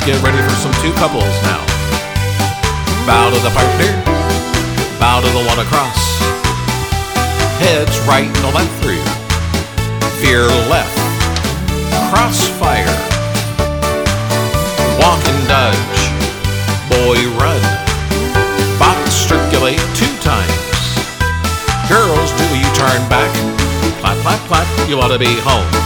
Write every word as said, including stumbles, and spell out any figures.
get ready for some two couples now. Bow to the partner, bow to the one across. Heads right and left through. Veer left, crossfire. Walk and dodge, boy run. Box circulate two times. Girls do a U-turn back. Clap, clap, clap, you ought to be home.